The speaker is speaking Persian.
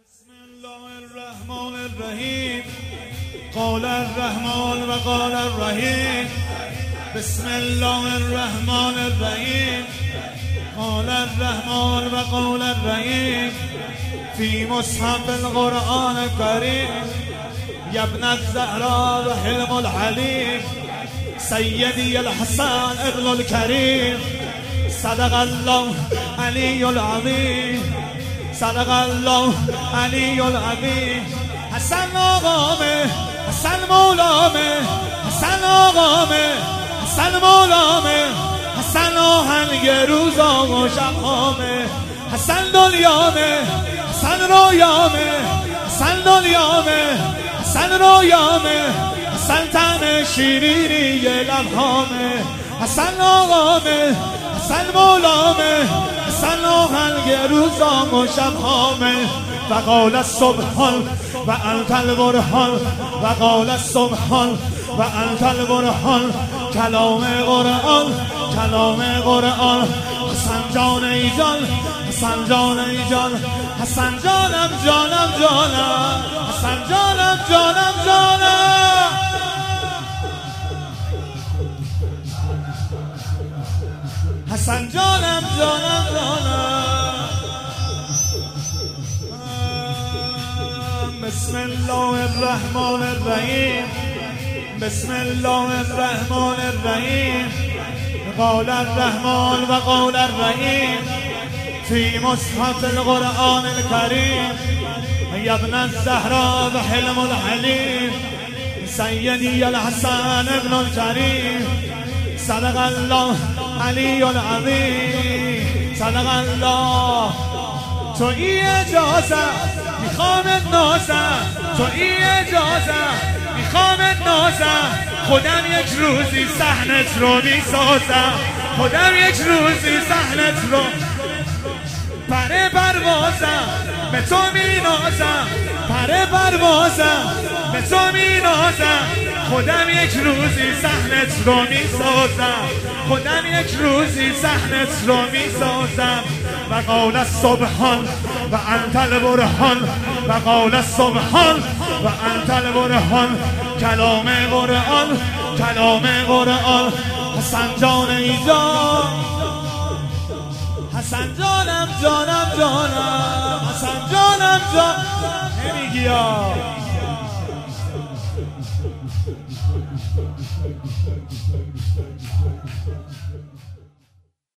بسم الله الرحمن الرحیم قال الرحمن و قال الرحیم بسم الله الرحمن الرحیم قال الرحمن و قال الرحیم فی مصحف القرآن الکریم یا ابن الزهراء و حلم الحلیم سیدی الحسن ابن الکریم صدق الله علی العظیم صدق الله علی العظیم حسن آقامه حسن مولامه حسن آقامه حسن مولامه حسن آهنگ روزا و شبهامه حسن دلیامه حسن رویامه حسن دلیامه حسن رویامه حسن طعم شیرینی لبهامه حسن آقامه حسن مولامه حسن آهنگ روزام و شبهامه و قال السبحان و انت البرهان و قال السبحان و انت البرهان کلام قرآن کلام قرآن حسن جان ای جان حسن جان ای جان حسن جانم جانم جانم حسن جانم جانم جانم حسن جانم جانم جانم بسم الله الرحمن الرحیم بسم الله الرحمن الرحیم قال الرحمن و قال الرحیم فی مصحف القرآن الکریم یا ابن الزهراء و حلم الحلیم سیدی الحسن ابن الکریم صدق الله علی العظیم صدق الله تو ای اجازه میخوام نازم تو ای اجازه میخوام نازم خودم یک روزی صحنت رو میسازم خودم یک روزی صحنت رو پر پروازم به تو مینازم پر پروازم به تو مینازم خودم یک روزی صحنت رو میسازم خودم یک روزی صحنت رو میسازم و قال السبحان و انت البرهان و قال السبحان و انت البرهان کلام قرآن کلام قرآن حسن جان ای جان حسن جانم جانم جانم حسن جانم جان نمیگی ها